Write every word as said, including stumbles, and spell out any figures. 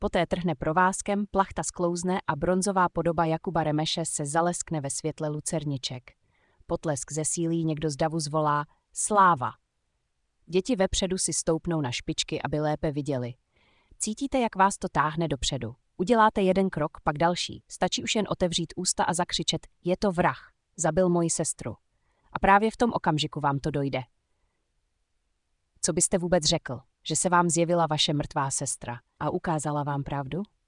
Poté trhne provázkem, plachta sklouzne a bronzová podoba Jakuba Remeše se zaleskne ve světle lucerniček. Potlesk zesílí, někdo z davu zvolá sláva. Děti vepředu si stoupnou na špičky, aby lépe viděli. Cítíte, jak vás to táhne dopředu. Uděláte jeden krok, pak další. Stačí už jen otevřít ústa a zakřičet: je to vrah, zabil moji sestru. A právě v tom okamžiku vám to dojde. Co byste vůbec řekl? Že se vám zjevila vaše mrtvá sestra a ukázala vám pravdu?